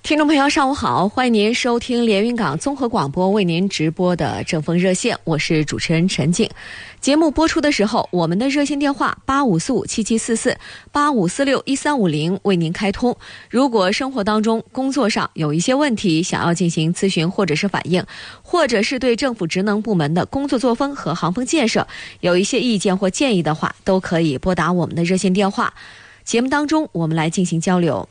听众朋友上午好，欢迎您收听连云港综合广播为您直播的正风热线，我是主持人陈静。节目播出的时候，我们的热线电话85457744 85461350为您开通。如果生活当中工作上有一些问题想要进行咨询或者是反映，或者是对政府职能部门的工作作风和行风建设有一些意见或建议的话，都可以拨打我们的热线电话。节目当中我们来进行交流。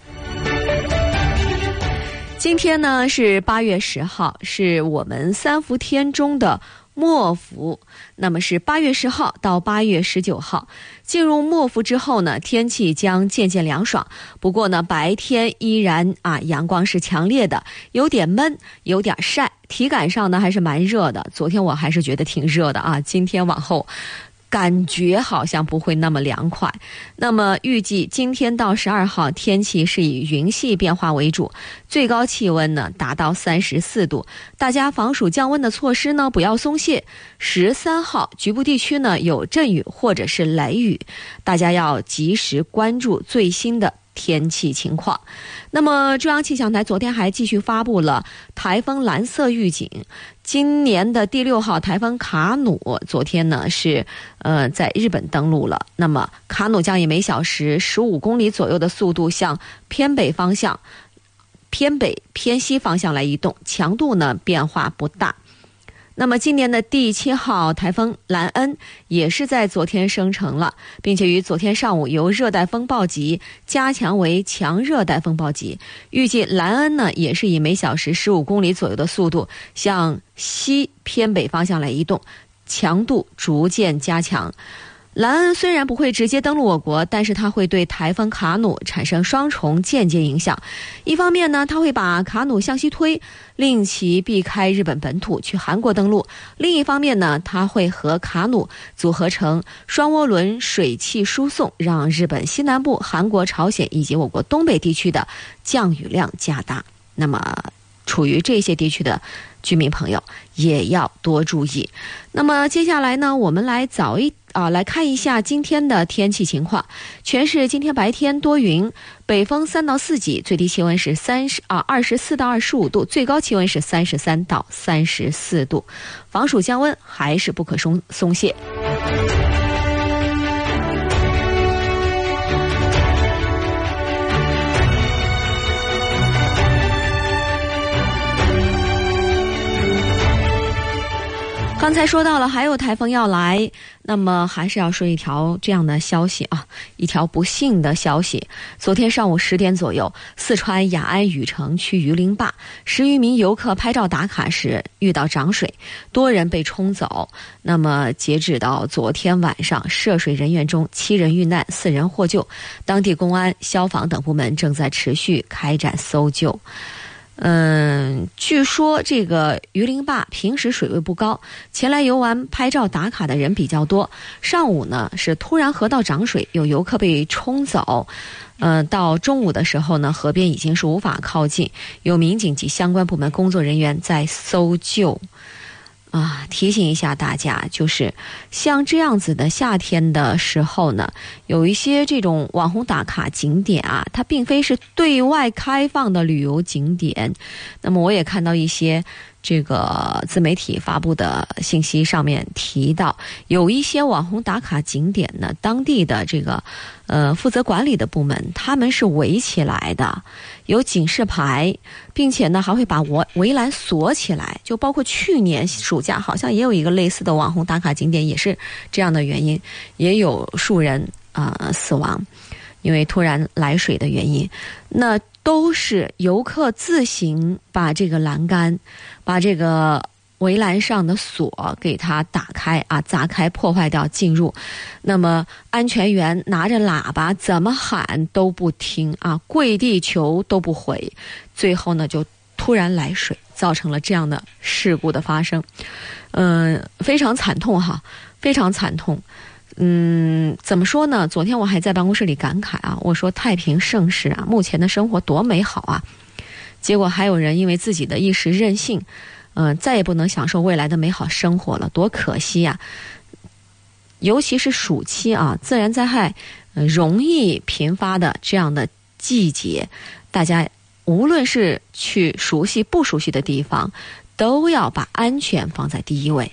今天呢是8月10号，是我们3伏天中的末伏，那么是8月10号到8月19号。进入末伏之后呢，天气将渐渐凉爽，不过呢白天依然阳光是强烈的，有点闷，有点晒，体感上呢还是蛮热的。昨天我还是觉得挺热的啊，今天往后感觉好像不会那么凉快。那么预计今天到12号天气是以云系变化为主，最高气温呢达到34度，大家防暑降温的措施呢不要松懈。13号局部地区呢有阵雨或者是雷雨，大家要及时关注最新的天气情况。那么中央气象台昨天还继续发布了台风蓝色预警，今年的第6号台风卡努昨天呢是在日本登陆了。那么卡努将以每小时15公里左右的速度向偏北偏西方向来移动，强度呢变化不大。那么今年的第7号台风兰恩也是在昨天生成了，并且于昨天上午由热带风暴级加强为强热带风暴级。预计兰恩呢也是以每小时15公里左右的速度向西偏北方向来移动，强度逐渐加强。兰恩虽然不会直接登陆我国，但是它会对台风卡努产生双重间接影响。一方面呢，它会把卡努向西推，令其避开日本本土去韩国登陆；另一方面呢，它会和卡努组合成双涡轮水汽输送，让日本西南部、韩国、朝鲜以及我国东北地区的降雨量加大。那么处于这些地区的居民朋友也要多注意。那么接下来呢，我们来来看一下今天的天气情况。全市今天白天多云，北风3到4级，最低气温是24到25度，最高气温是33到34度。防暑降温还是不可松懈。刚才说到了还有台风要来，那么还是要说一条这样的消息啊，一条不幸的消息。昨天上午10点左右，四川雅安雨城区榆林坝10余名游客拍照打卡时遇到涨水，多人被冲走。那么截止到昨天晚上，涉水人员中7人遇难，4人获救，当地公安、消防等部门正在持续开展搜救。据说这个榆林坝平时水位不高，前来游玩拍照打卡的人比较多。上午呢是突然河道涨水，有游客被冲走。到中午的时候呢，河边已经是无法靠近，有民警及相关部门工作人员在搜救。提醒一下大家，就是像这样子的夏天的时候呢，有一些这种网红打卡景点它并非是对外开放的旅游景点。那么我也看到一些这个自媒体发布的信息上面提到，有一些网红打卡景点呢，当地的这个负责管理的部门他们是围起来的，有警示牌，并且呢还会把围栏锁起来。就包括去年暑假好像也有一个类似的网红打卡景点，也是这样的原因，也有数人死亡，因为突然来水的原因。那都是游客自行把这个栏杆，把这个围栏上的锁给它打开砸开，破坏掉进入。那么安全员拿着喇叭怎么喊都不听跪地求都不回，最后呢就突然来水，造成了这样的事故的发生。非常惨痛非常惨痛。怎么说呢？昨天我还在办公室里感慨我说太平盛世目前的生活多美好结果还有人因为自己的一时任性，再也不能享受未来的美好生活了，多可惜尤其是暑期自然灾害容易频发的这样的季节，大家无论是去熟悉不熟悉的地方，都要把安全放在第一位。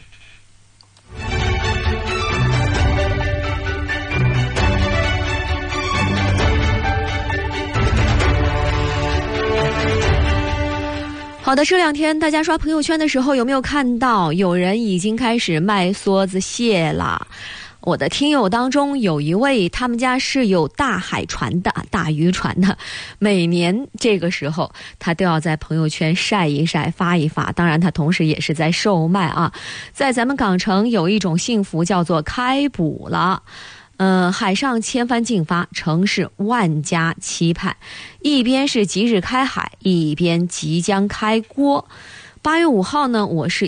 好的，这两天大家刷朋友圈的时候，有没有看到有人已经开始卖梭子蟹了？我的听友当中有一位，他们家是有大海船的，大渔船的，每年这个时候他都要在朋友圈晒一晒，发一发。当然他同时也是在售卖啊。在咱们港城有一种幸福叫做开捕了，海上千帆竞发，城市万家期盼，一边是即日开海，一边即将开锅。8月5号呢，我市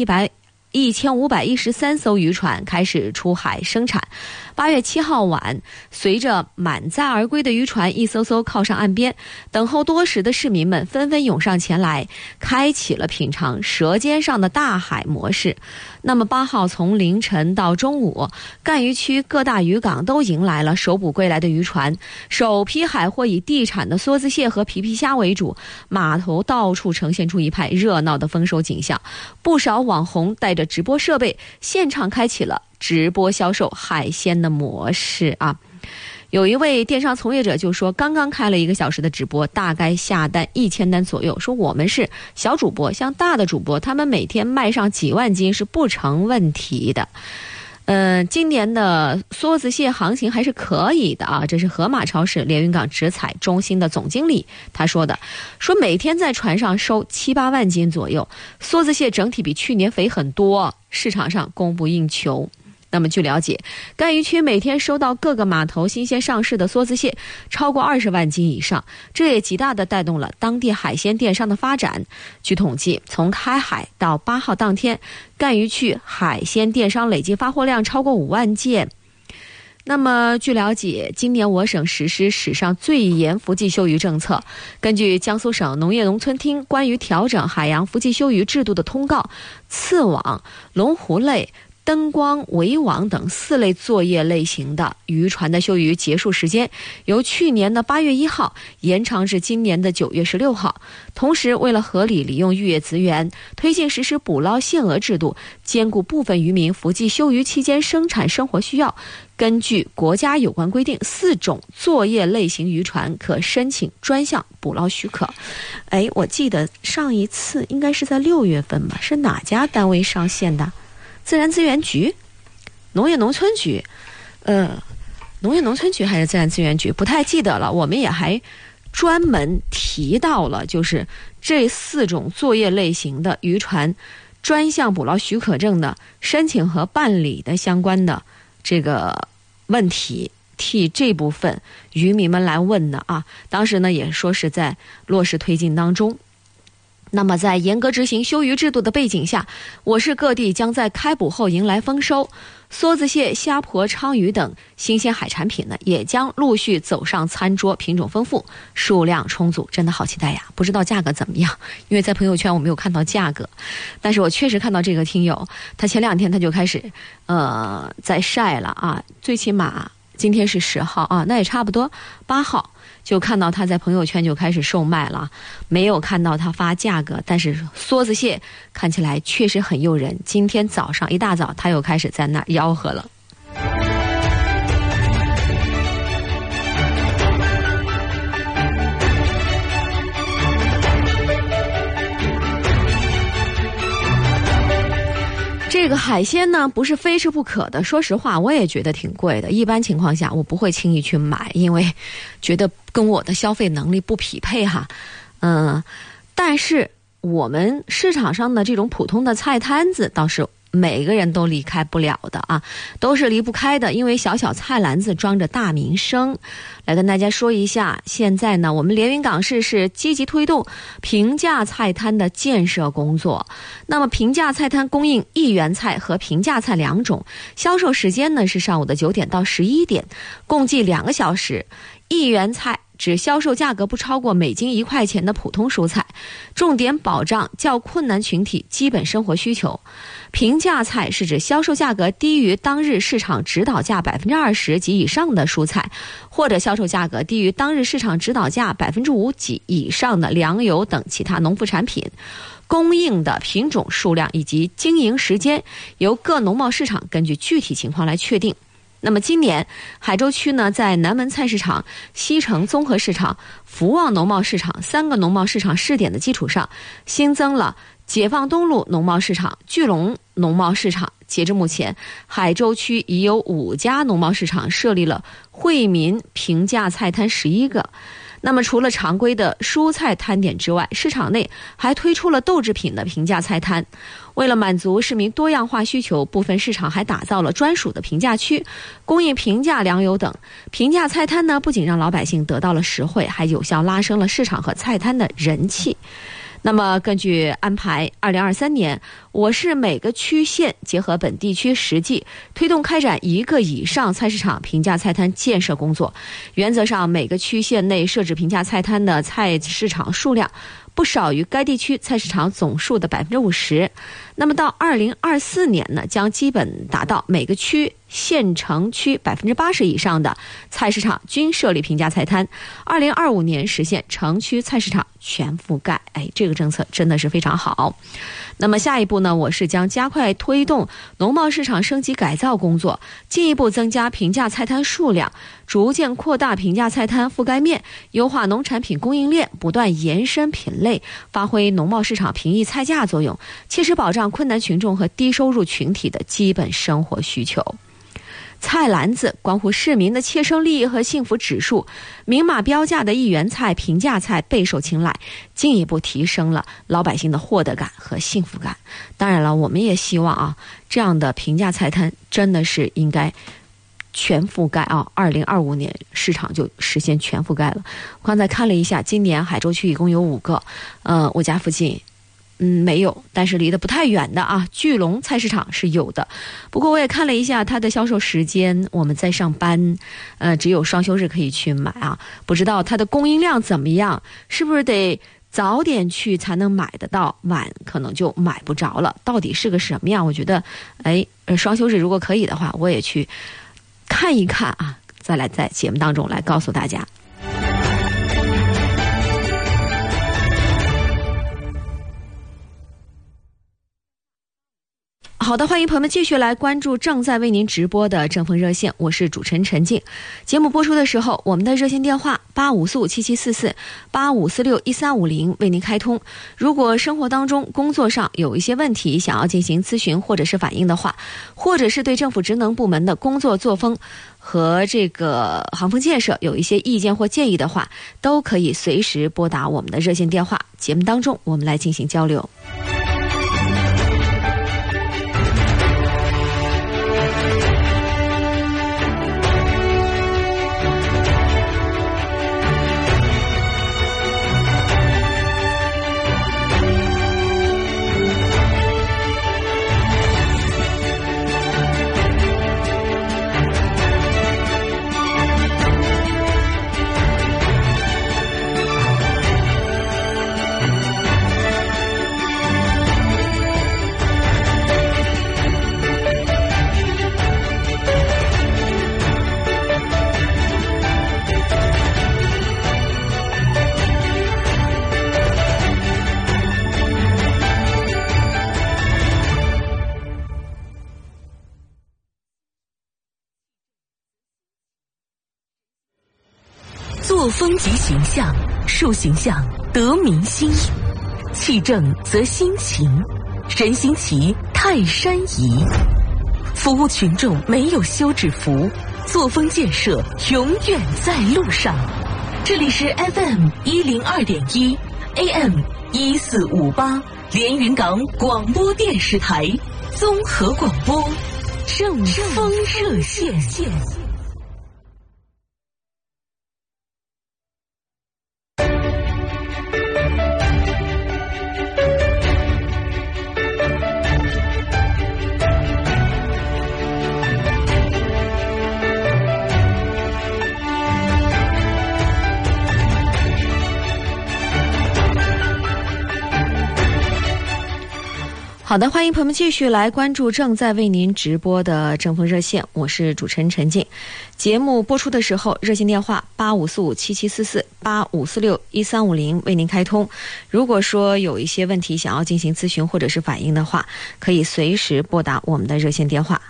1513艘渔船开始出海生产。8月7号晚，随着满载而归的渔船一艘艘靠上岸边，等候多时的市民们纷纷涌上前来，开启了品尝舌尖上的大海模式。那么8号从凌晨到中午，赣渔区各大渔港都迎来了收捕归来的渔船，首批海货以地产的梭子蟹和皮皮虾为主，码头到处呈现出一派热闹的丰收景象。不少网红带着直播设备，现场开启了直播销售海鲜的模式啊。有一位电商从业者就说，刚刚开了1个小时的直播，大概下单1000单左右，说我们是小主播，像大的主播他们每天卖上几万斤是不成问题的。今年的梭子蟹行情还是可以的啊，这是盒马超市连云港直采中心的总经理他说的，说每天在船上收7、8万斤左右，梭子蟹整体比去年肥很多，市场上供不应求。那么据了解，赣渔区每天收到各个码头新鲜上市的梭子蟹超过20万斤以上，这也极大地带动了当地海鲜电商的发展。据统计，从开海到8号当天，赣渔区海鲜电商累计发货量超过5万件。那么据了解，今年我省实施史上最严伏季休渔政策。根据江苏省农业农村厅关于调整海洋伏季休渔制度的通告，刺网、龙湖类、灯光、围网等4类作业类型的渔船的休渔结束时间由去年的8月1号延长至今年的9月16号。同时，为了合理利用渔业资源，推进实施捕捞限额制度，兼顾部分渔民伏季休渔期间生产生活需要，根据国家有关规定，4种作业类型渔船可申请专项捕捞许可。我记得上一次应该是在6月份吧，是哪家单位上线的？自然资源局、农业农村局，农业农村局还是自然资源局，不太记得了。我们也还专门提到了，就是这4种作业类型的渔船专项捕捞许可证的申请和办理的相关的这个问题，替这部分渔民们来问的啊。当时呢也说是在落实推进当中。那么在严格执行休渔制度的背景下，我市各地将在开捕后迎来丰收，梭子蟹、虾婆、鲳鱼等新鲜海产品呢，也将陆续走上餐桌，品种丰富，数量充足，真的好期待呀！不知道价格怎么样，因为在朋友圈我没有看到价格，但是我确实看到这个听友，他前2天他就开始在晒了啊，最起码今天是10号啊，那也差不多8号。就看到他在朋友圈就开始售卖了，没有看到他发价格，但是梭子蟹看起来确实很诱人。今天早上一大早他又开始在那儿吆喝了。这个海鲜呢，不是非吃不可的。说实话，我也觉得挺贵的。一般情况下，我不会轻易去买，因为觉得跟我的消费能力不匹配哈。但是我们市场上的这种普通的菜摊子，倒是每个人都离开不了的啊，都是离不开的，因为小小菜篮子装着大民生。来跟大家说一下，现在呢，我们连云港市是积极推动平价菜摊的建设工作。那么平价菜摊供应1元菜和平价菜2种，销售时间呢是上午的9点到11点，共计2个小时。1元菜指销售价格不超过每斤1块钱的普通蔬菜，重点保障较困难群体基本生活需求。平价菜是指销售价格低于当日市场指导价20%及以上的蔬菜，或者销售价格低于当日市场指导价5%及以上的粮油等其他农副产品。供应的品种数量以及经营时间由各农贸市场根据具体情况来确定。那么今年海州区呢，在南门菜市场、西城综合市场、福旺农贸市场3个农贸市场试点的基础上，新增了解放东路农贸市场、聚龙农贸市场。截至目前，海州区已有5家农贸市场设立了惠民平价菜摊11个。那么除了常规的蔬菜摊点之外，市场内还推出了豆制品的平价菜摊。为了满足市民多样化需求，部分市场还打造了专属的平价区，供应平价粮油等。平价菜摊呢，不仅让老百姓得到了实惠，还有效拉升了市场和菜摊的人气。那么根据安排，2023年我市每个区县结合本地区实际，推动开展1个以上菜市场平价菜摊建设工作。原则上，每个区县内设置平价菜摊的菜市场数量不少于该地区菜市场总数的50%。那么到2024年呢，将基本达到每个区县城区80%以上的菜市场均设立平价菜摊。2025年实现城区菜市场全覆盖。这个政策真的是非常好。那么下一步呢，我市将加快推动农贸市场升级改造工作，进一步增加平价菜摊数量，逐渐扩大平价菜摊覆盖面，优化农产品供应链，不断延伸品类，发挥农贸市场平抑菜价作用，切实保障困难群众和低收入群体的基本生活需求。菜篮子关乎市民的切身利益和幸福指数，明码标价的1元菜、平价菜备受青睐，进一步提升了老百姓的获得感和幸福感。当然了，我们也希望这样的平价菜摊真的是应该全覆盖2025年市场就实现全覆盖了。我刚才看了一下，今年海州区一共有5个，我家附近没有，但是离得不太远的聚龙菜市场是有的。不过我也看了一下它的销售时间，我们在上班，只有双休日可以去买不知道它的供应量怎么样，是不是得早点去才能买得到，晚可能就买不着了。到底是个什么样？我觉得，双休日如果可以的话，我也去看一看再来在节目当中来告诉大家。好的，欢迎朋友们继续来关注正在为您直播的正风热线，我是主持人陈静。节目播出的时候，我们的热线电话85457744 85461350为您开通。如果生活当中、工作上有一些问题想要进行咨询或者是反映的话，或者是对政府职能部门的工作作风和这个航空建设有一些意见或建议的话，都可以随时拨打我们的热线电话，节目当中我们来进行交流。 作风及形象，树形象得民心，气正则心行，人心齐泰山移。服务群众没有休止符，作风建设永远在路上。这里是 FM102.1 AM1458 连云港广播电视台综合广播正风热线。 好的，欢迎朋友们继续来关注正在为您直播的正风热线，我是主持人陈静。节目播出的时候，热线电话8545774485461350为您开通。如果说有一些问题想要进行咨询或者是反映的话，可以随时拨打我们的热线电话。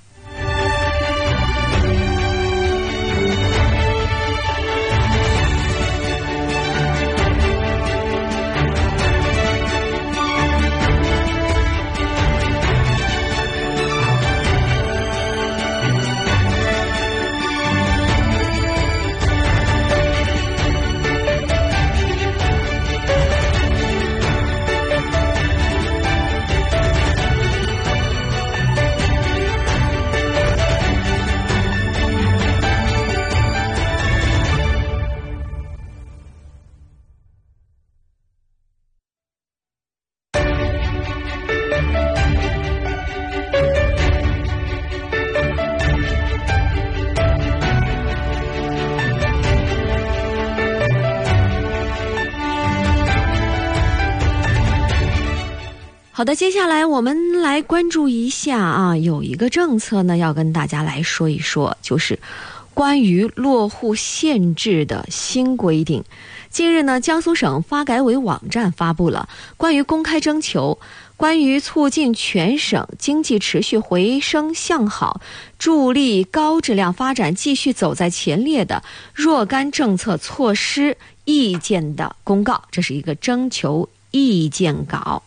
好的，接下来我们来关注一下有一个政策呢，要跟大家来说一说，就是关于落户限制的新规定。近日呢，江苏省发改委网站发布了关于公开征求关于促进全省经济持续回升向好，助力高质量发展继续走在前列的若干政策措施意见的公告，这是一个征求意见稿。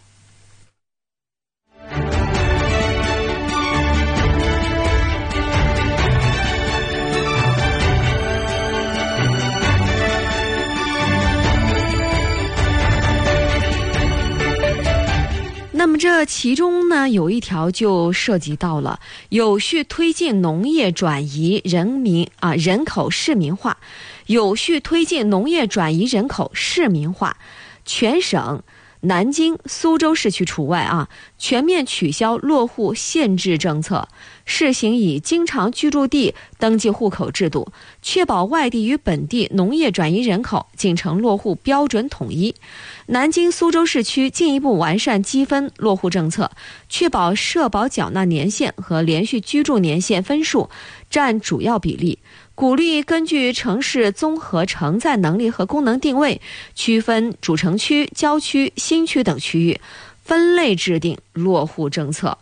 那么这其中呢，有一条就涉及到了有序推进农业转移人口市民化，有序推进农业转移人口市民化，全省南京、苏州市区除外全面取消落户限制政策，试行以经常居住地登记户口制度，确保外地与本地农业转移人口进城落户标准统一。南京、苏州市区进一步完善积分落户政策，确保社保缴纳年限和连续居住年限分数占主要比例，鼓励根据城市综合承载能力和功能定位，区分主城区、郊区、新区等区域，分类制定落户政策。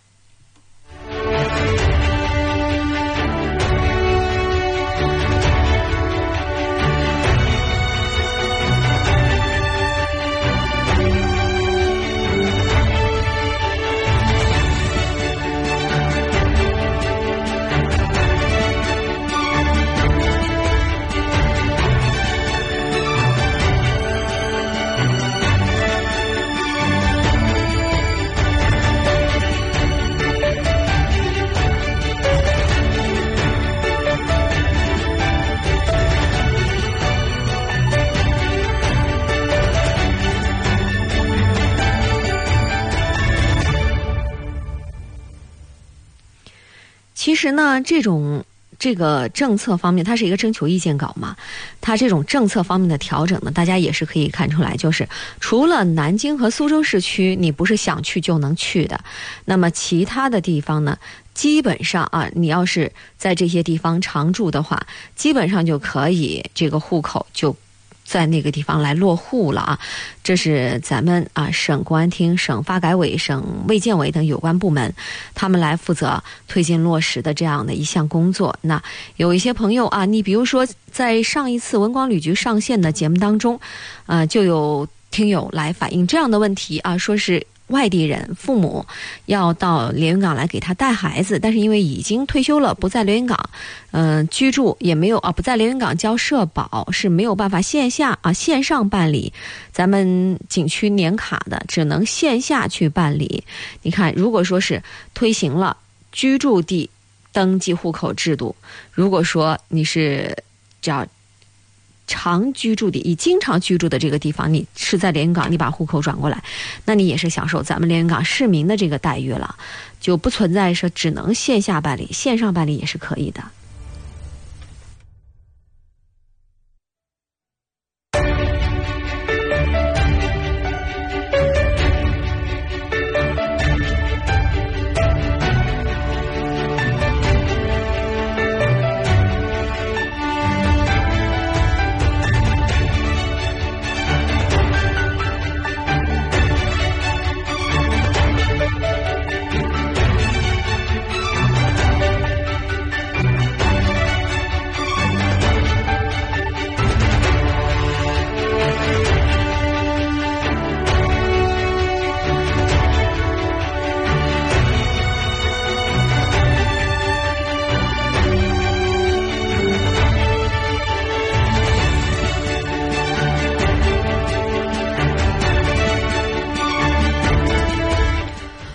其实呢，这个政策方面，它是一个征求意见稿嘛，它这种政策方面的调整呢，大家也是可以看出来，就是除了南京和苏州市区你不是想去就能去的，那么其他的地方呢，基本上你要是在这些地方常住的话，基本上就可以这个户口就在那个地方来落户了这是咱们省公安厅、省发改委、省卫健委等有关部门他们来负责推进落实的这样的一项工作。那有一些朋友你比如说在上一次文广旅局上线的节目当中就有听友来反映这样的问题说是外地人父母要到连云港来给他带孩子，但是因为已经退休了，不在连云港居住，也没有不在连云港交社保，是没有办法线上办理咱们景区年卡的，只能线下去办理。你看，如果说是推行了居住地登记户口制度，如果说你是叫常居住地，以经常居住的这个地方，你是在连云港，你把户口转过来，那你也是享受咱们连云港市民的这个待遇了，就不存在说只能线下办理，线上办理也是可以的。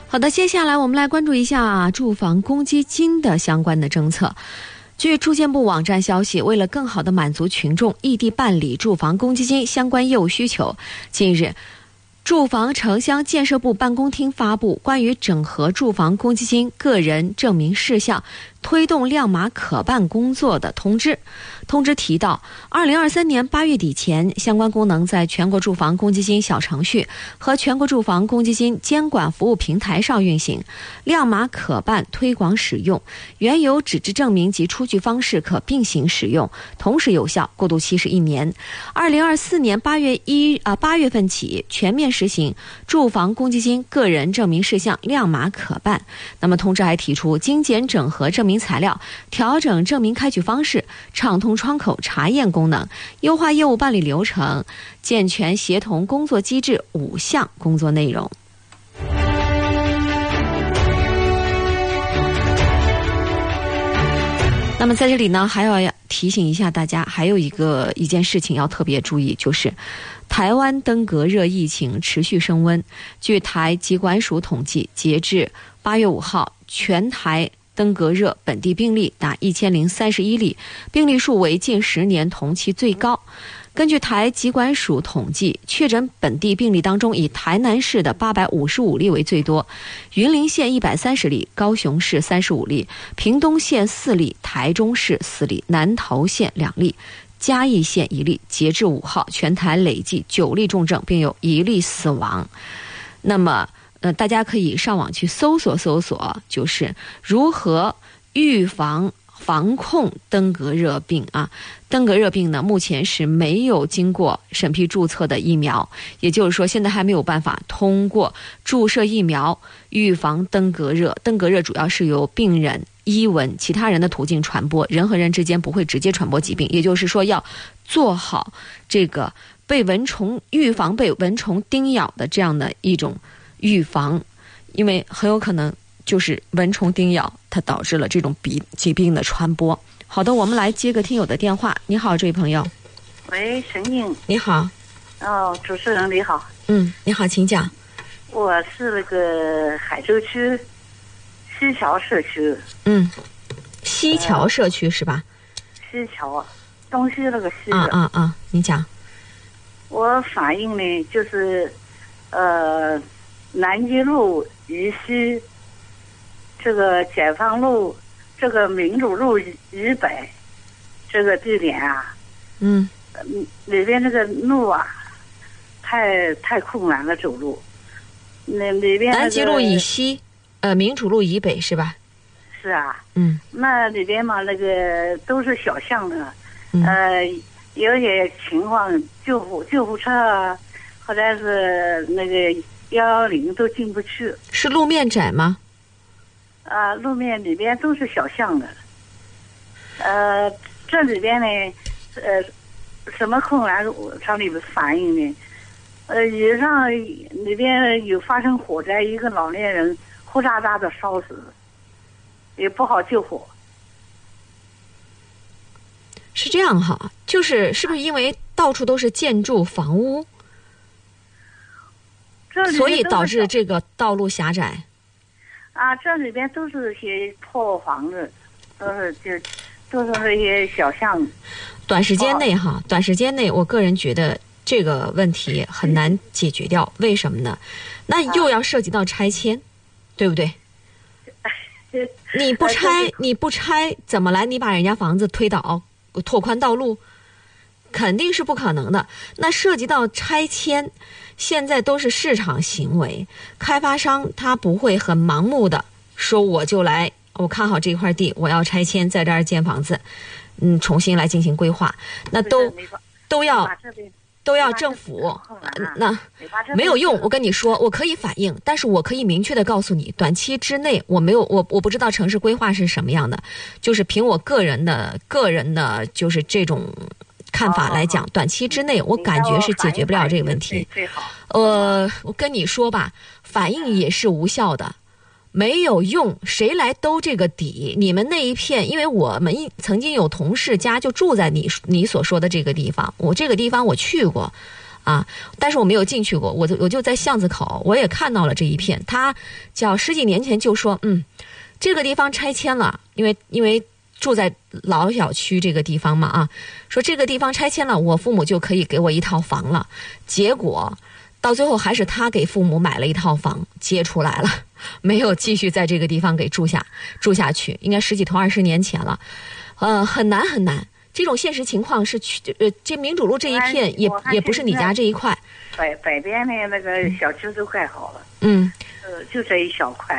好的，接下来我们来关注一下住房公积金的相关的政策。据住建部网站消息，为了更好地满足群众异地办理住房公积金相关业务需求，近日住房城乡建设部办公厅发布关于整合住房公积金个人证明事项推动亮码可办工作的通知。通知提到，2023年8月底前，相关功能在全国住房公积金小程序和全国住房公积金监管服务平台上运行，亮码可办推广使用，原有纸质证明及出具方式可并行使用，同时有效，过渡期是1年。2024年8月份起全面实行住房公积金个人证明事项亮码可办。那么通知还提出，精简整合证明材料，调整证明开具方式，畅通窗口查验功能，优化业务办理流程，健全协同工作机制5项工作内容。那么在这里呢，还要提醒一下大家，还有一件事情要特别注意，就是台湾登革热疫情持续升温。据台疾管署统计，截至8月5号，全台登革热本地病例达1031例，病例数为近10年同期最高。根据台疾管署统计，确诊本地病例当中，以台南市的855例为最多，云林县130例，高雄市35例，屏东县4例，台中市4例，南投县2例，嘉义县1例。截至5号，全台累计9例重症，并有1例死亡。那么大家可以上网去搜索，就是如何预防控登革热病啊。登革热病呢，目前是没有经过审批注册的疫苗，也就是说现在还没有办法通过注射疫苗预防登革热。登革热主要是由病人、伊蚊、其他人的途径传播，人和人之间不会直接传播疾病，也就是说要做好这个预防被蚊虫叮咬的这样的一种预防，因为很有可能就是蚊虫叮咬它导致了这种疾病的传播。好的，我们来接个听友的电话。你好，这位朋友。 喂，陈颖。 你好。 哦，主持人你好。 你好，请讲。 我是那个海州区西桥社区。 西桥社区是吧？ 西桥，东西那个西。 你讲。 我反映呢，就是南京路以西，这个解放路，这个民主路以北，这个地点啊，里边这个路啊，太困难了，走路。那里边、 南极路以西，民主路以北是吧？ 是啊。那里边嘛，那个都是小巷的，有些情况救护车啊，或者是那个110都进不去。 是路面窄吗？ 路面里边都是小巷的。这里边呢，什么困难朝里面反映呢？以上里边有发生火灾，一个老年人呼喳喳的烧死，也不好救火。 是这样哈，是不是因为到处都是建筑房屋，所以导致这个道路狭窄？ 这里边都是些破房子，都是那些小巷。短时间内，我个人觉得这个问题很难解决掉。为什么呢？那又要涉及到拆迁，对不对？你不拆，怎么来？你把人家房子推倒，拓宽道路，肯定是不可能的。那涉及到拆迁，现在都是市场行为，开发商他不会很盲目的说我看好这块地，我要拆迁，在这儿建房子，重新来进行规划，那都要政府，那没有用。我跟你说，我可以反映，但是我可以明确的告诉你，短期之内我不知道城市规划是什么样的，就是凭我个人的就是这种看法来讲，短期之内我感觉是解决不了这个问题。我跟你说吧，反映也是无效的，没有用，谁来兜这个底？你们那一片，因为我们曾经有同事家就住在你所说的这个地方，我这个地方我去过， 啊，但是我没有进去过，我就在巷子口，我也看到了这一片。他叫10几年前就说，这个地方拆迁了，因为住在老小区这个地方嘛啊，说这个地方拆迁了，我父母就可以给我一套房了。结果到最后还是他给父母买了一套房接出来了，没有继续在这个地方给住下去，应该10几头20年前了。很难。这种现实情况是这民主路这一片也不是你家这一块， 北边的那个小区都快好了，就这一小块。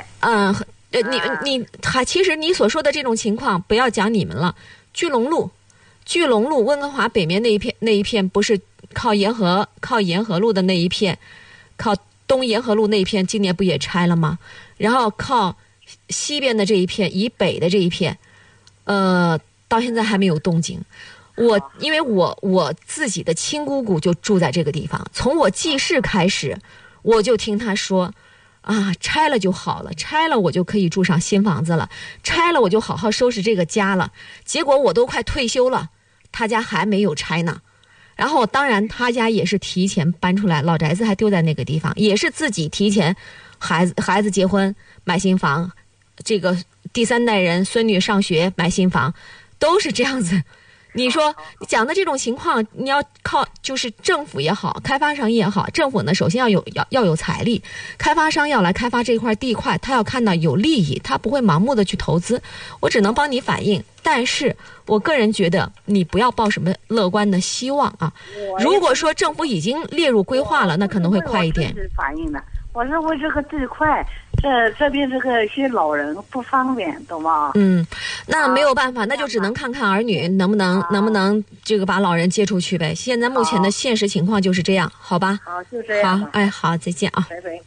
其实你所说的这种情况，不要讲你们了。聚龙路温哥华北面那一片不是靠沿河路的那一片，靠东沿河路那一片，今年不也拆了吗？然后靠西边的这一片，以北的这一片，到现在还没有动静。因为我自己的亲姑姑就住在这个地方，从我记事开始，我就听她说。拆了就好了，拆了我就可以住上新房子了，拆了我就好好收拾这个家了。结果我都快退休了，他家还没有拆呢。然后当然他家也是提前搬出来，老宅子还丢在那个地方，也是自己提前孩子结婚买新房，这个第3代人孙女上学买新房，都是这样子。你说你讲的这种情况，你要靠就是政府也好，开发商也好，政府呢首先要有财力，开发商要来开发这块地块，他要看到有利益，他不会盲目的去投资。我只能帮你反映，但是我个人觉得你不要抱什么乐观的希望啊。如果说政府已经列入规划了，那可能会快一点。 反映的，我认为这个地块。这边这个些老人不方便，懂吗？ 那没有办法，那就只能看看儿女能不能这个把老人接出去呗。现在目前的现实情况就是这样，好吧？ 好，就这样。 好，好，再见啊。 拜拜。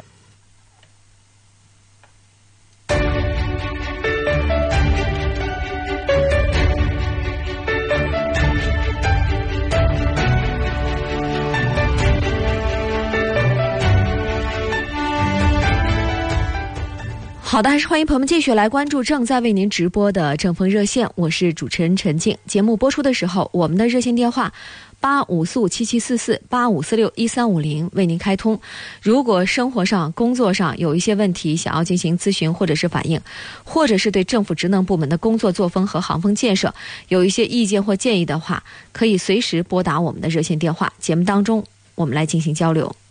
好的，还是欢迎朋友们继续来关注正在为您直播的正风热线，我是主持人陈静。节目播出的时候，我们的热线电话8545774485461350为您开通。如果生活上工作上有一些问题想要进行咨询或者是反映，或者是对政府职能部门的工作作风和航风建设有一些意见或建议的话，可以随时拨打我们的热线电话，节目当中我们来进行交流。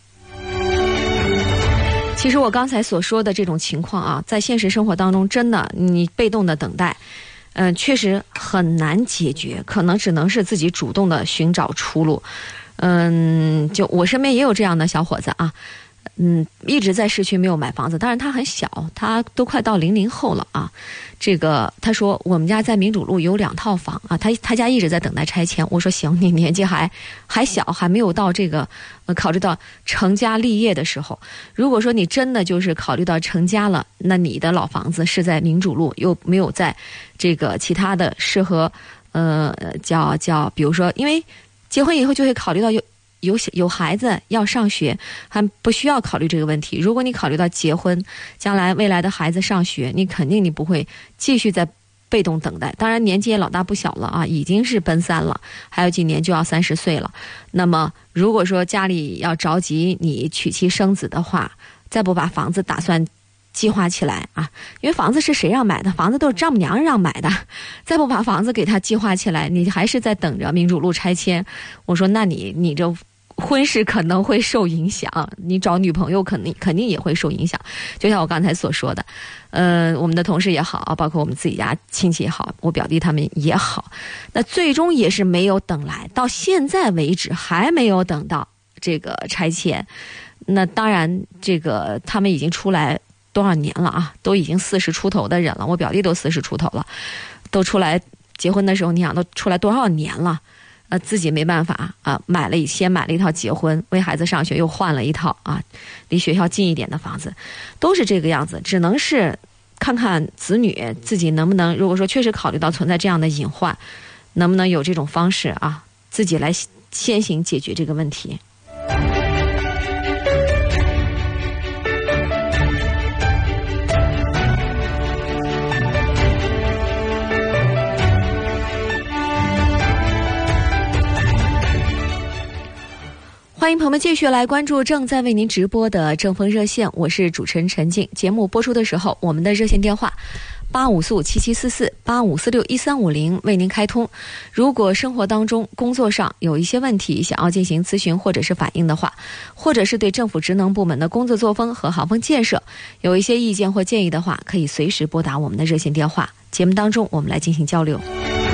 其实我刚才所说的这种情况啊，在现实生活当中真的你被动的等待确实很难解决，可能只能是自己主动的寻找出路。就我身边也有这样的小伙子啊，一直在市区没有买房子，当然他很小，他都快到00后了啊。这个他说我们家在民主路有2套房啊，他家一直在等待拆迁。我说行，你年纪还小，还没有到这个考虑到成家立业的时候。如果说你真的就是考虑到成家了，那你的老房子是在民主路，又没有在这个其他的适合叫比如说，因为结婚以后就会考虑到有孩子要上学，还不需要考虑这个问题。如果你考虑到结婚，将来未来的孩子上学，你肯定你不会继续在被动等待。当然年纪也老大不小了啊，已经是奔3了，还有几年就要30岁了。那么如果说家里要着急你娶妻生子的话，再不把房子打算计划起来啊，因为房子是谁让买的？房子都是丈母娘让买的，再不把房子给他计划起来，你还是在等着民主路拆迁。我说那你这婚事可能会受影响，你找女朋友肯定也会受影响。就像我刚才所说的，我们的同事也好，包括我们自己家亲戚也好，我表弟他们也好，那最终也是没有等来，到现在为止还没有等到这个拆迁。那当然这个他们已经出来多少年了啊，都已经40出头的人了，我表弟都40出头了，都出来结婚的时候，你想都出来多少年了，自己没办法啊，先买了一套结婚，为孩子上学又换了一套啊，离学校近一点的房子，都是这个样子。只能是看看子女自己能不能，如果说确实考虑到存在这样的隐患，能不能有这种方式啊，自己来先行解决这个问题。欢欢迎朋友们继续来关注正在为您直播的正风热线，我是主持人陈静。节目播出的时候，我们的热线电话8545774485461350为您开通。如果生活当中工作上有一些问题想要进行咨询或者是反映的话，或者是对政府职能部门的工作作风和航风建设有一些意见或建议的话，可以随时拨打我们的热线电话，节目当中我们来进行交流。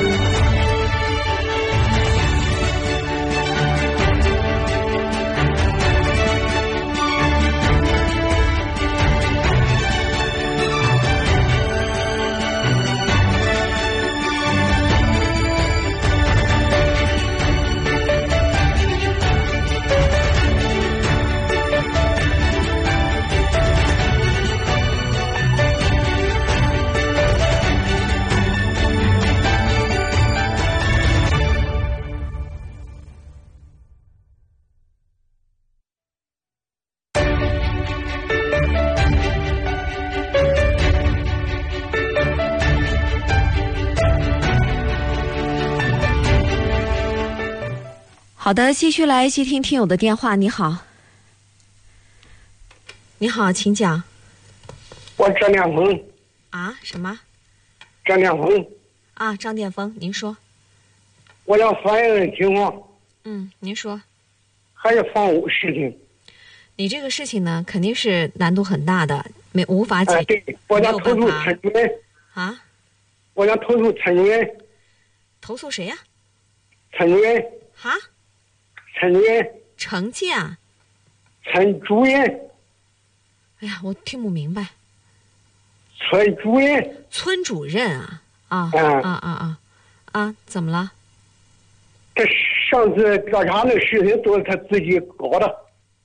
好的，继续来接听听友的电话。你好，你好，请讲。 我张殿峰。 啊？什么？ 张殿峰。 啊，张殿峰，您说。 我要反映情况。 您说。 还是房屋事情。 你这个事情呢，肯定是难度很大的，无法解。 对，我想投诉陈主任。 啊？ 我想投诉陈主任。 投诉谁呀？ 陈主任。 哈？ 陈主任。 成绩啊？ 陈主任。 哎呀，我听不明白。 村主任。 村主任啊？怎么了？ 这上次调查的事情都是他自己搞的。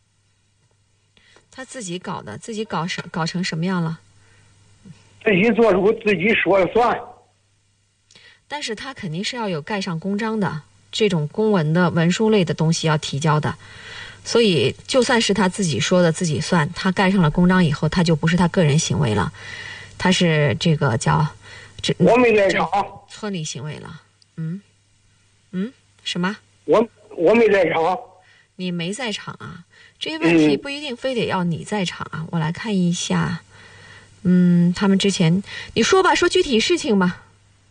他自己搞的，自己搞成什么样了？ 自己做主，自己说了算。 但是他肯定是要有盖上公章的。这种公文的文书类的东西要提交的，所以就算是他自己说的自己算，他盖上了公章以后，他就不是他个人行为了，他是这个叫我没在场， 村里行为了。什么？ 我没在场。 你没在场啊？这些问题不一定非得要你在场啊。我来看一下，他们之前你说吧，说具体事情吧。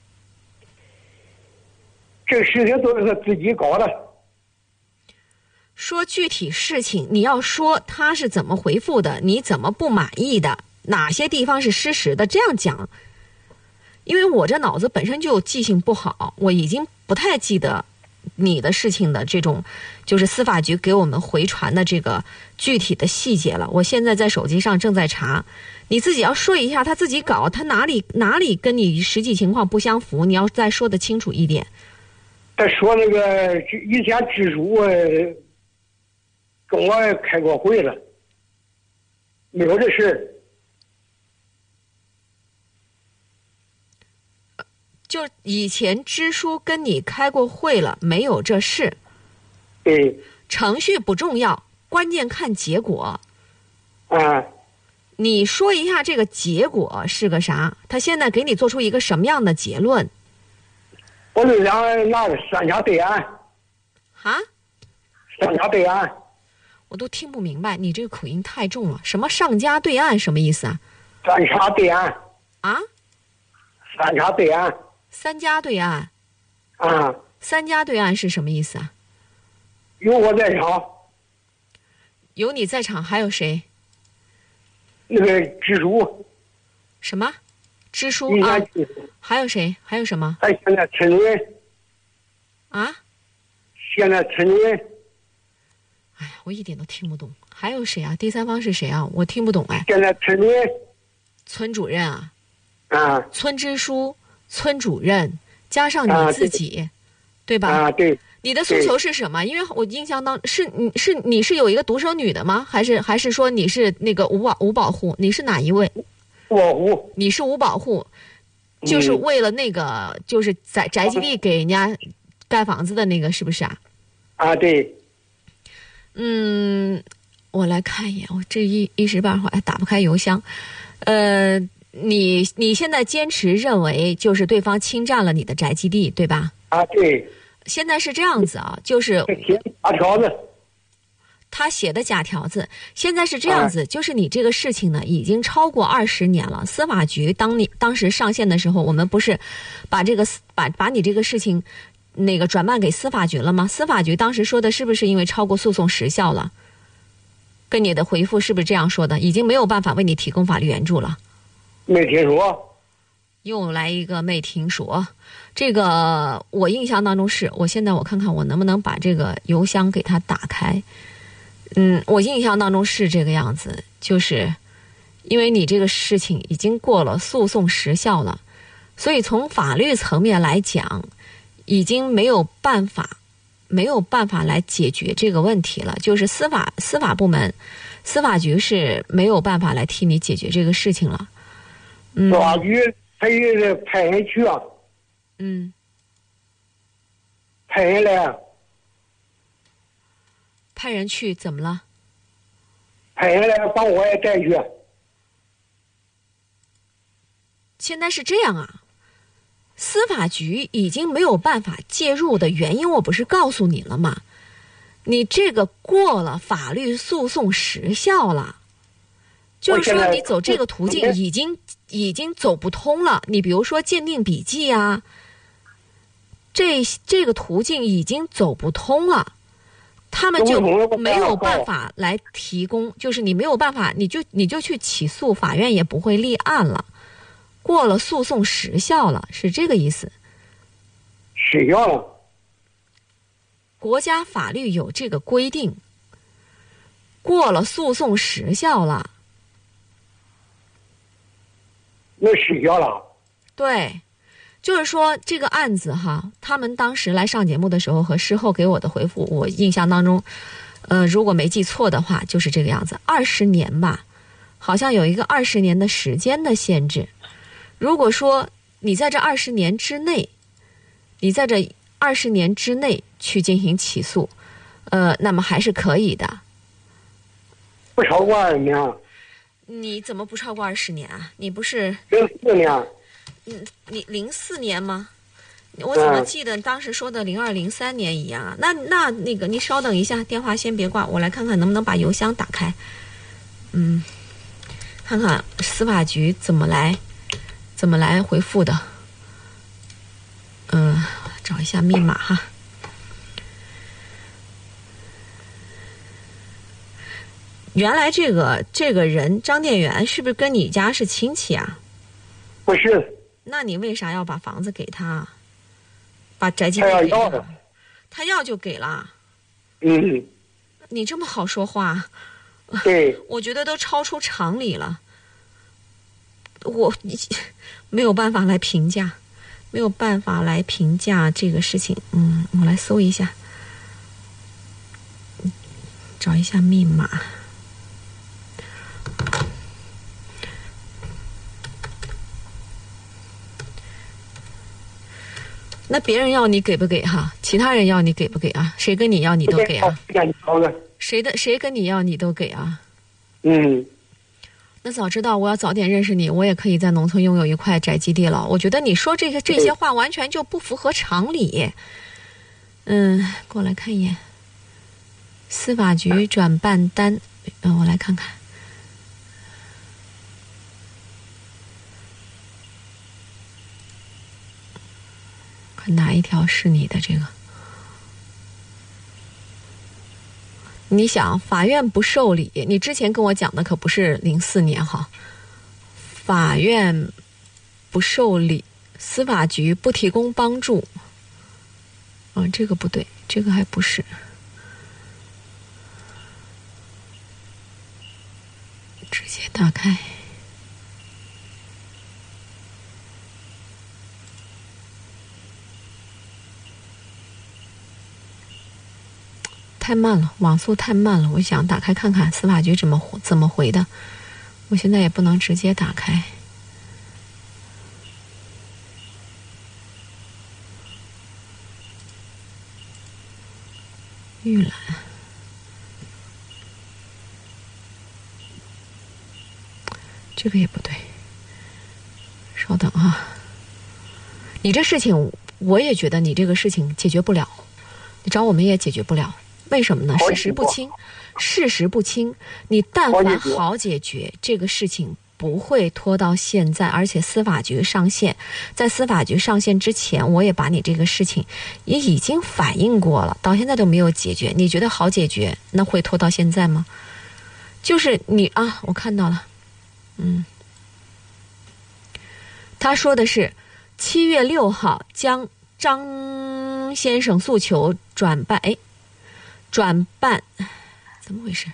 这个事情都是他自己搞的。 说具体事情，你要说他是怎么回复的，你怎么不满意的，哪些地方是失实的，这样讲。因为我这脑子本身就记性不好，我已经不太记得你的事情的这种，就是司法局给我们回传的这个具体的细节了。我现在在手机上正在查，你自己要说一下他自己搞，他哪里跟你实际情况不相符，你要再说得清楚一点。 他说那个以前支书跟我开过会了，没有这事。 就以前支书跟你开过会了，没有这事。 对。 程序不重要，关键看结果。你说一下这个结果是个啥？他现在给你做出一个什么样的结论？ 我就想拿个三家对岸。 啊？ 三家对岸。 我都听不明白，你这个口音太重了。什么上家对岸什么意思啊？ 三家对岸。 啊？ 三家对岸。 三家对岸。三家对岸是什么意思啊？ 有我在场。 有你在场，还有谁？ 那个支书。 什么？支书啊？还有谁？还有什么？ 还现在陈主任。现在陈主任。 哎呀，我一点都听不懂。还有谁啊？第三方是谁啊？我听不懂哎。 现在陈主任。 村主任啊。村支书、村主任加上你自己，对吧？ 对。 你的诉求是什么？因为我印象当你是有一个独生女的吗？还是说你是那个无保户？你是哪一位？ 无保户。 你是无保户，就是为了那个就是宅基地给人家盖房子的那个，是不是啊？ 对。 我来看一眼，我这一时半会儿打不开邮箱。你现在坚持认为就是对方侵占了你的宅基地，对吧？ 对。 现在是这样子啊，就是 8条子。 他写的假条子。现在是这样子，就是你这个事情呢，已经超过20年了。司法局当时上线的时候，我们不是把你这个事情那个转办给司法局了吗？司法局当时说的是不是因为超过诉讼时效了？跟你的回复是不是这样说的？已经没有办法为你提供法律援助了？ 没听说。 又来一个没听说。这个我印象当中是，我现在我看看我能不能把这个邮箱给它打开。我印象当中是这个样子，就是因为你这个事情已经过了诉讼时效了，所以从法律层面来讲，已经没有办法来解决这个问题了。就是司法部门、司法局是没有办法来替你解决这个事情了。 司法局他也是派人去啊。派人来。 派人去怎么了？ 派人来把我也带去。 现在是这样啊，司法局已经没有办法介入的原因，我不是告诉你了吗？你这个过了法律诉讼时效了，就是说你走这个途径已经走不通了。你比如说鉴定笔记啊，这个途径已经走不通了。他们就没有办法来提供，就是你没有办法，你就去起诉，法院也不会立案了，过了诉讼时效了，是这个意思。 时效了。 国家法律有这个规定，过了诉讼时效了。 那时效了。 对。就是说这个案子哈，他们当时来上节目的时候和事后给我的回复，我印象当中，如果没记错的话，就是这个样子，20年吧，好像有一个20年的时间的限制。如果说你在这20年之内，去进行起诉，那么还是可以的。 不超过20年。 你怎么不超过20年啊？你不是 04年。 你04年吗？我怎么记得当时说的02、03年一样啊？那个，你稍等一下，电话先别挂，我来看看能不能把邮箱打开。看看司法局怎么来回复的。找一下密码哈。原来这个人张店员是不是跟你家是亲戚啊？ 不是。 那你为啥要把房子给他？把宅基地给他？他要就给了。你这么好说话？ 对。 我觉得都超出常理了。我没有办法来评价这个事情。我来搜一下，找一下密码。那别人要你给不给哈？其他人要你给不给啊？谁跟你要你都给啊？谁跟你要你都给啊？那早知道我要早点认识你，我也可以在农村拥有一块宅基地了。我觉得你说这些话完全就不符合常理。过来看一眼，司法局转办单，我来看看。看哪一条是你的这个？你想，法院不受理，你之前跟我讲的可不是04年哈。法院不受理，司法局不提供帮助。这个不对，这个还不是。直接打开。太慢了，网速太慢了。我想打开看看司法局怎么回的，我现在也不能直接打开。预览，这个也不对。稍等啊，你这事情我也觉得你这个事情解决不了，你找我们也解决不了。为什么呢？事实不清， 事实不清，你但凡好解决这个事情，不会拖到现在。而且司法局上线，在司法局上线之前，我也把你这个事情也已经反映过了，到现在都没有解决。你觉得好解决，那会拖到现在吗？就是你啊，我看到了，他说的是7月6号将张先生诉求转办，怎么回事？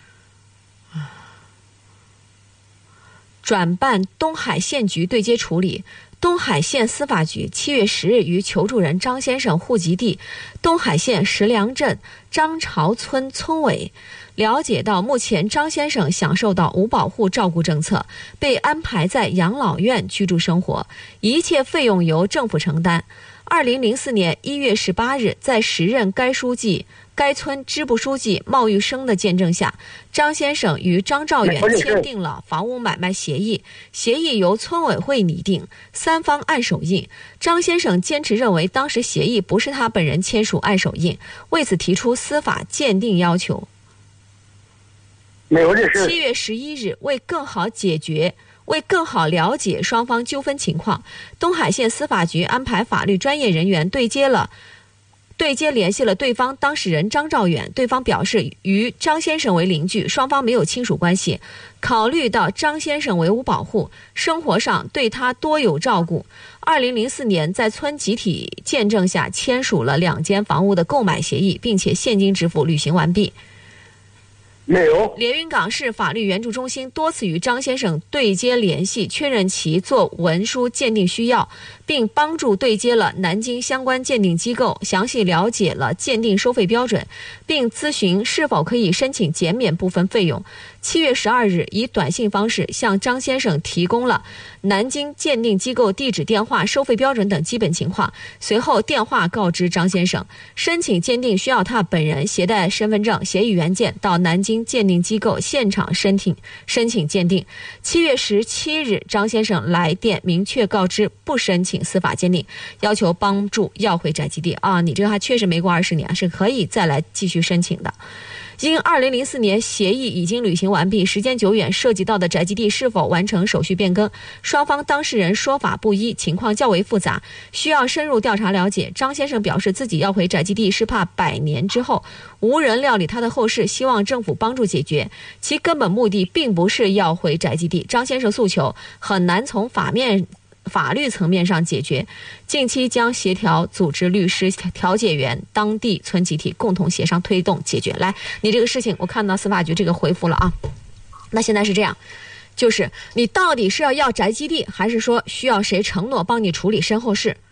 转办东海县局对接处理。东海县司法局7月10日于求助人张先生户籍地东海县石梁镇张朝村村委了解到，目前张先生享受到无保护照顾政策，被安排在养老院居住生活，一切费用由政府承担。2004年1月18日，在时任该村支部书记冒玉生的见证下，张先生与张兆远签订了房屋买卖协议，协议由村委会拟定，3方按手印。张先生坚持认为当时协议不是他本人签署按手印，为此提出司法鉴定要求。 没有这事。 7月11日，为更好了解双方纠纷情况，东海县司法局安排法律专业人员对接联系了对方当事人张兆远，对方表示与张先生为邻居，双方没有亲属关系。考虑到张先生为无保护，生活上对他多有照顾，2004年在村集体见证下签署了2间房屋的购买协议，并且现金支付履行完毕。 没有。 连云港市法律援助中心多次与张先生对接联系，确认其做文书鉴定需要，并帮助对接了南京相关鉴定机构，详细了解了鉴定收费标准，并咨询是否可以申请减免部分费用。7月12日，以短信方式向张先生提供了南京鉴定机构地址、电话、收费标准等基本情况。随后电话告知张先生，申请鉴定需要他本人携带身份证、协议原件到南京鉴定机构现场申请鉴定。7月17日，张先生来电明确告知不申请司法鉴定，要求帮助要回宅基地。你这个还确实没过20年，是可以再来继续申请的。因2004年协议已经履行完毕，时间久远，涉及到的宅基地是否完成手续变更，双方当事人说法不一，情况较为复杂，需要深入调查了解。张先生表示自己要回宅基地是怕100年之后无人料理他的后事，希望政府帮助解决，其根本目的并不是要回宅基地。张先生诉求很难从法律层面上解决，近期将协调组织律师、调解员、当地村集体共同协商推动解决。来，你这个事情我看到司法局这个回复了啊。那现在是这样，就是你到底是要宅基地，还是说需要谁承诺帮你处理身后事？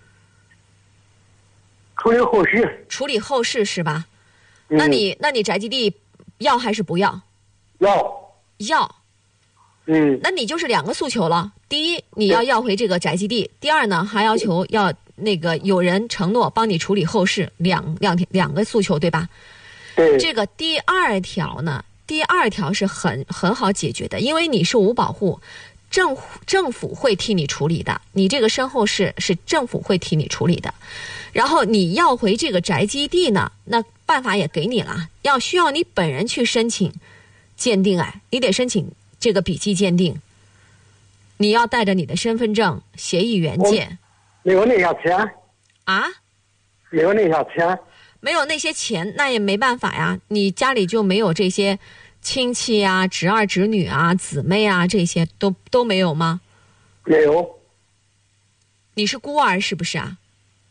处理后事。 处理后事是吧？那你宅基地要还是不要？要。那你就是2个诉求了。第一，你要回这个宅基地；第二呢，还要求要有人承诺帮你处理后事，两个诉求，对吧？ 对。 这个第二条呢，是很好解决的，因为你是无保护，政府会替你处理的，你这个身后事是政府会替你处理的。然后你要回这个宅基地呢，那办法也给你了，需要你本人去申请鉴定，你得申请这个笔迹鉴定，你要带着你的身份证、协议原件。 没有那些钱啊？ 没有那些钱。 没有那些钱，那也没办法呀。你家里就没有这些亲戚啊、侄儿侄女啊、姊妹啊，这些都没有吗？ 没有。 你是孤儿是不是啊？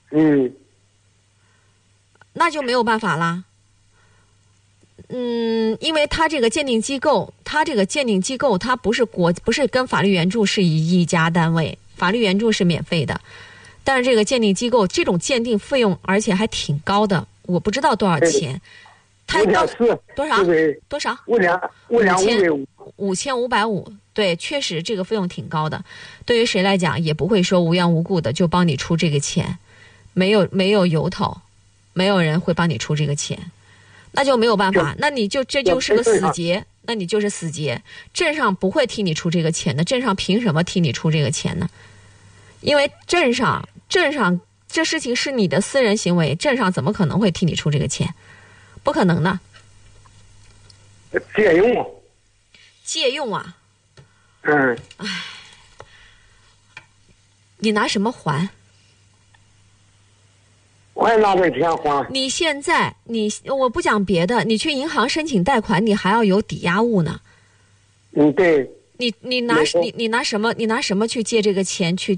那就没有办法啦。因为他这个鉴定机构，它不是跟法律援助是一家单位，法律援助是免费的，但是这个鉴定机构这种鉴定费用而且还挺高的，我不知道多少钱。太高多少？5550，对，确实这个费用挺高的。对于谁来讲，也不会说无缘无故的就帮你出这个钱，没有由头，没有人会帮你出这个钱。那就没有办法，那你这就是个死结，那你就是死结。镇上不会替你出这个钱的，镇上凭什么替你出这个钱呢？因为镇上这事情是你的私人行为，镇上怎么可能会替你出这个钱？不可能的。镇上这事情是你的私人行为，镇上怎么可能会替你出这个钱？因为镇上这事情是你的私人行为，镇上怎么可能会替你出这个钱？不可能的。镇上这事情是你的私人行为，镇上怎么可能会替你出这个钱？不可能的。镇上这事情是你的私人行为，镇上怎么可能会替你出这个钱？不可能的。 借用。 借用啊？ 嗯。 唉，你拿什么还？ 我还拿这钱还。 你现在我不讲别的，你去银行申请贷款，你还要有抵押物呢。 嗯，对。 你拿什么？你拿什么去借这个钱？去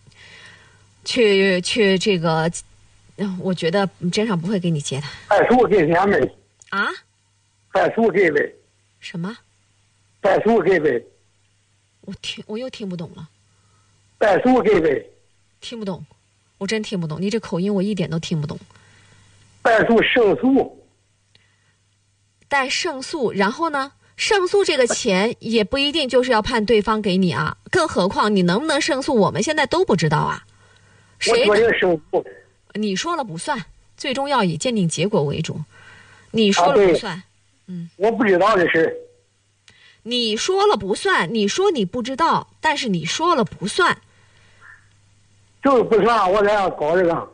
这个？我觉得镇上不会给你借的。 派出所给钱没？ 啊？ 派出所给呗。 什么？ 派出所给呗。 我又听不懂了。 派出所给呗。 听不懂，我真听不懂。你这口音我一点都听不懂。 败诉胜诉。 带胜诉，然后呢？胜诉这个钱也不一定就是要判对方给你啊，更何况你能不能胜诉，我们现在都不知道啊。谁我决定胜诉。 你说了不算，最终要以鉴定结果为主。你说了不算。 我不知道这事。 你说了不算，你说你不知道，但是你说了不算。 就是不算，我才要搞这个。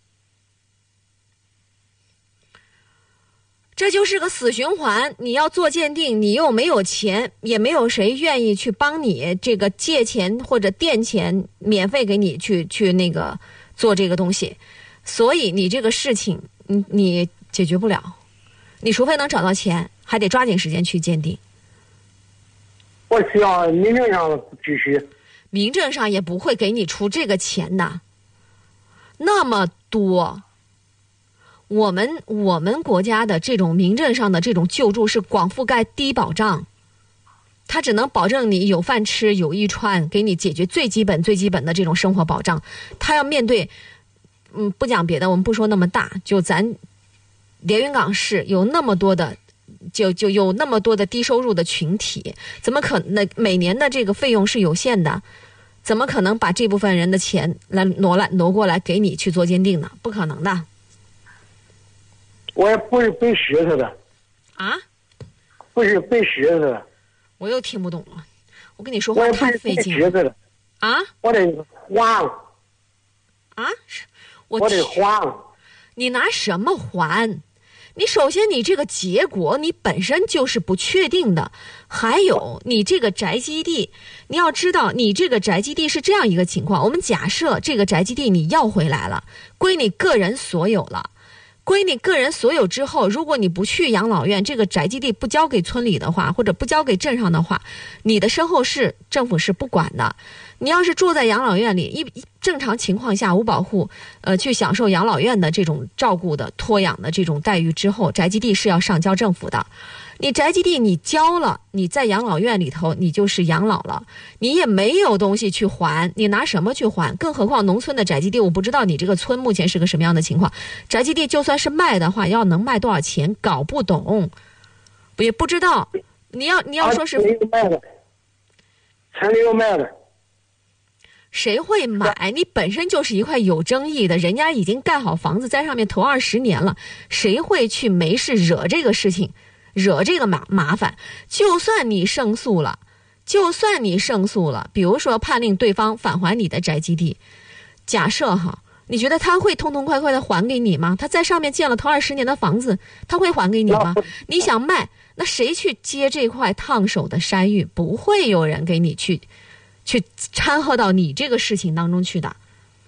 这就是个死循环，你要做鉴定，你又没有钱，也没有谁愿意去帮你这个借钱或者垫钱，免费给你去那个做这个东西，所以你这个事情你解决不了，你除非能找到钱，还得抓紧时间去鉴定。 我需要民政上的支持。 民政上也不会给你出这个钱的，那么多。我们国家的这种民政上的这种救助是广覆盖低保障，它只能保证你有饭吃有衣穿，给你解决最基本的这种生活保障。它要面对不讲别的，我们不说那么大，就咱连云港市有那么多的就有那么多的低收入的群体，怎么可能每年的这个费用是有限的，怎么可能把这部分人的钱来挪过来给你去做鉴定呢？不可能的。 我也不是背石头的。 啊？ 不是背石头的。 我又听不懂了。我跟你说话太费劲了。 我也不是背石头的。 啊？ 我得还。 啊？ 我得还。 你拿什么还？你首先你这个结果你本身就是不确定的，还有你这个宅基地，你要知道你这个宅基地是这样一个情况，我们假设这个宅基地你要回来了，归你个人所有了。归你个人所有之后，如果你不去养老院，这个宅基地不交给村里的话，或者不交给镇上的话，你的身后事政府是不管的。你要是住在养老院里，正常情况下无保护，去享受养老院的这种照顾的托养的这种待遇之后，宅基地是要上交政府的。你宅基地你交了，你在养老院里头你就是养老了，你也没有东西去还，你拿什么去还？更何况农村的宅基地，我不知道你这个村目前是个什么样的情况。宅基地就算是卖的话，要能卖多少钱？搞不懂，也不知道。你要说是城里有卖的， 谁会买？你本身就是一块有争议的，人家已经盖好房子在上面头20年了，谁会去没事惹这个事情？惹这个麻烦。就算你胜诉了，比如说判令对方返还你的宅基地，假设哈，你觉得他会痛痛快快的还给你吗？他在上面建了头20年的房子，他会还给你吗？你想卖，那谁去接这块烫手的山芋？不会有人给你去掺和到你这个事情当中去的。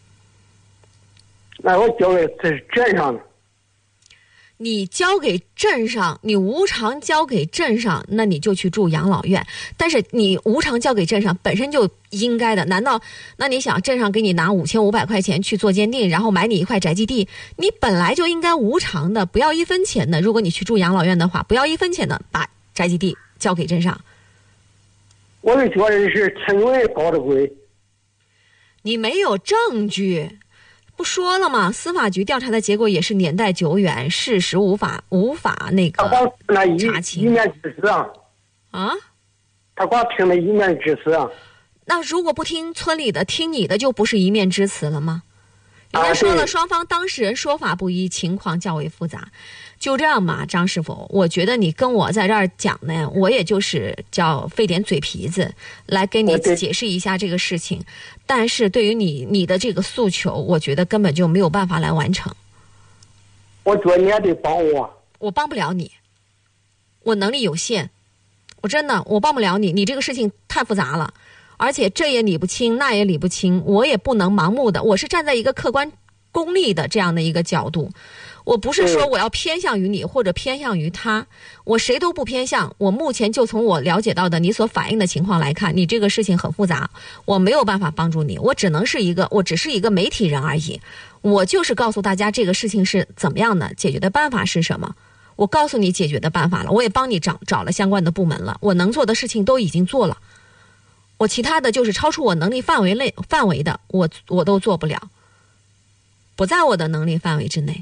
那我交给镇上的。 你交给镇上，你无偿交给镇上，那你就去住养老院。但是你无偿交给镇上本身就应该的，难道那你想镇上给你拿5500块钱去做鉴定，然后买你一块宅基地，你本来就应该无偿的，不要1分钱的。如果你去住养老院的话，不要1分钱的把宅基地交给镇上。 我就觉得是村委搞的鬼。 你没有证据。不说了吗？司法局调查的结果也是年代久远，事实无法那个查清。 一面之词啊！ 啊？ 他光听了一面之词啊！ 那如果不听村里的，听你的，就不是一面之词了吗？人家说了，双方当事人说法不一，情况较为复杂。就这样嘛，张师傅，我觉得你跟我在这儿讲呢，我也就是叫费点嘴皮子来跟你解释一下这个事情，但是对于你的这个诉求，我觉得根本就没有办法来完成。 我觉得你也得帮我。 我帮不了你， 我能力有限，我真的我帮不了你，你这个事情太复杂了，而且这也理不清，那也理不清，我也不能盲目的，我是站在一个客观功利的这样的一个角度，我不是说我要偏向于你或者偏向于他，我谁都不偏向。我目前就从我了解到的你所反映的情况来看，你这个事情很复杂，我没有办法帮助你，我只是一个媒体人而已，我就是告诉大家这个事情是怎么样的，解决的办法是什么，我告诉你解决的办法了，我也帮你找了相关的部门了，我能做的事情都已经做了，我其他的就是超出我能力范围的，我都做不了，不在我的能力范围之内。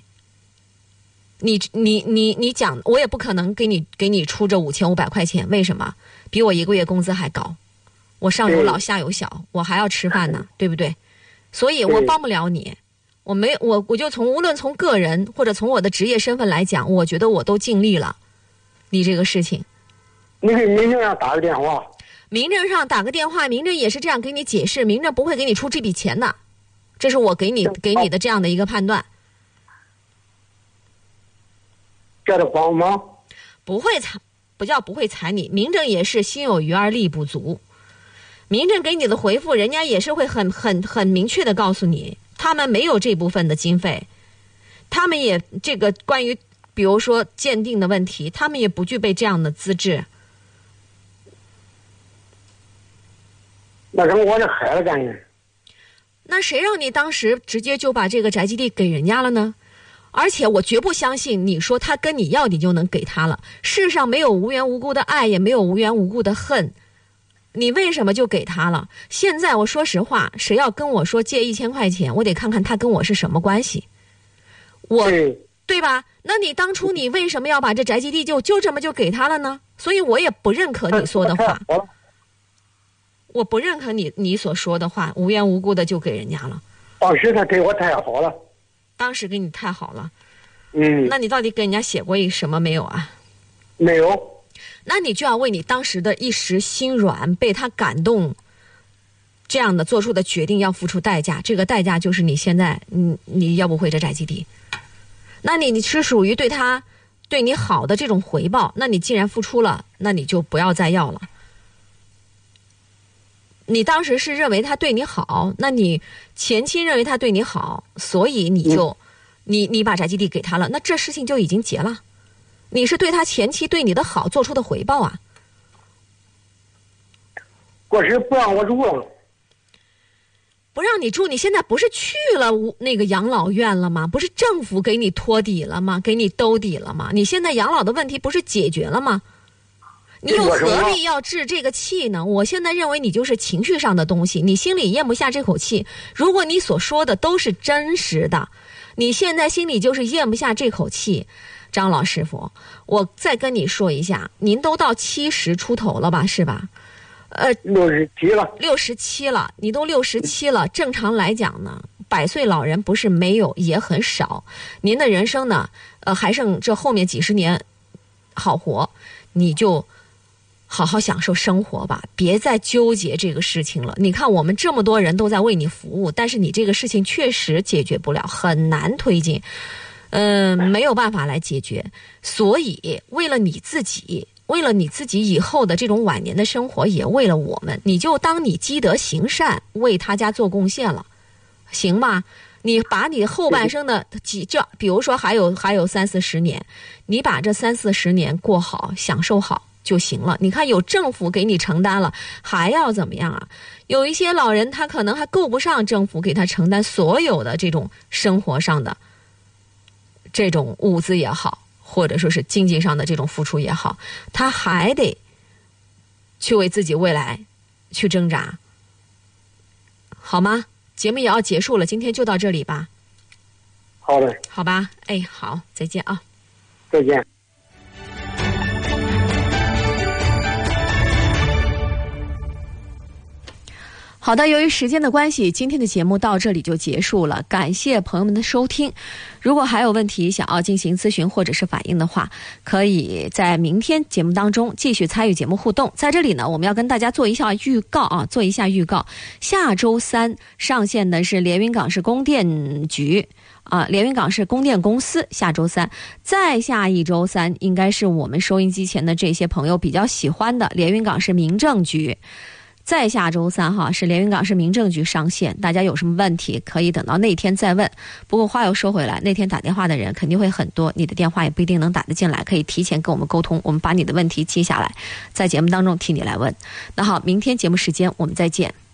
你讲，我也不可能给你出这5500块钱，为什么？比我1个月工资还高，我上有老下有小，我还要吃饭呢，对不对？所以我帮不了你，我就无论从个人或者从我的职业身份来讲，我觉得我都尽力了。你这个事情， 你给民政上打个电话， 民政上打个电话，民政也是这样给你解释，民政不会给你出这笔钱的，这是我给你的这样的一个判断。 叫他帮忙， 不叫不会裁你，民政也是心有余而力不足。民政给你的回复，人家也是会很明确的告诉你，他们没有这部分的经费，他们也这个关于比如说鉴定的问题，他们也不具备这样的资质。 那跟我这孩子干的， 那谁让你当时直接就把这个宅基地给人家了呢？而且我绝不相信你说他跟你要你就能给他了，世上没有无缘无故的爱，也没有无缘无故的恨，你为什么就给他了？现在我说实话，谁要跟我说借1000块钱，我得看看他跟我是什么关系，对吧？那你当初你为什么要把这宅基地就这么就给他了呢？所以我也不认可你说的话，我不认可你所说的话，无缘无故的就给人家了。 当时他对我太好了， 当时给你太好了，那你到底给人家写过一什么没有啊？ 没有。 那你就要为你当时的一时心软被他感动这样的做出的决定要付出代价，这个代价就是你现在你要不回这宅基地，那你是属于对你好的这种回报，那你既然付出了，那你就不要再要了。你当时是认为他对你好，那你前妻认为他对你好，所以你把宅基地给他了，那这事情就已经结了。你是对他前妻对你的好做出的回报啊。 过时不让我住了， 不让你住，你现在不是去了那个养老院了吗？不是政府给你托底了吗？给你兜底了吗？你现在养老的问题不是解决了吗？你又何必要置这个气呢？我现在认为你就是情绪上的东西，你心里咽不下这口气。如果你所说的都是真实的，你现在心里就是咽不下这口气。张老师傅，我再跟你说一下，您都到70出头了吧，是吧 ？67了。 67了，你都67了，正常来讲呢，100岁老人不是没有，也很少。您的人生呢，还剩这后面几十年好活，你就好好享受生活吧，别再纠结这个事情了。你看我们这么多人都在为你服务，但是你这个事情确实解决不了，很难推进，没有办法来解决。所以为了你自己以后的这种晚年的生活，也为了我们，你就当你积德行善，为他家做贡献了，行吧？你把你后半生的比如说还有30-40年，你把这30-40年过好，享受好就行了。你看有政府给你承担了，还要怎么样啊？有一些老人他可能还够不上政府给他承担所有的这种生活上的这种物资也好，或者说是经济上的这种付出也好，他还得去为自己未来去挣扎，好吗？节目也要结束了，今天就到这里吧。 好的。 好吧，哎，好，再见啊。 再见。 好的，由于时间的关系，今天的节目到这里就结束了，感谢朋友们的收听。如果还有问题想要进行咨询或者是反映的话，可以在明天节目当中继续参与节目互动。在这里呢，我们要跟大家做一下预告，下周3上线的是连云港市供电局连云港市供电公司下周3，再下一周3应该是我们收音机前的这些朋友比较喜欢的连云港市民政局。再下周3是连云港市民政局上线，大家有什么问题可以等到那天再问。不过话又说回来，那天打电话的人肯定会很多，你的电话也不一定能打得进来，可以提前跟我们沟通，我们把你的问题记下来，在节目当中替你来问。那好，明天节目时间我们再见。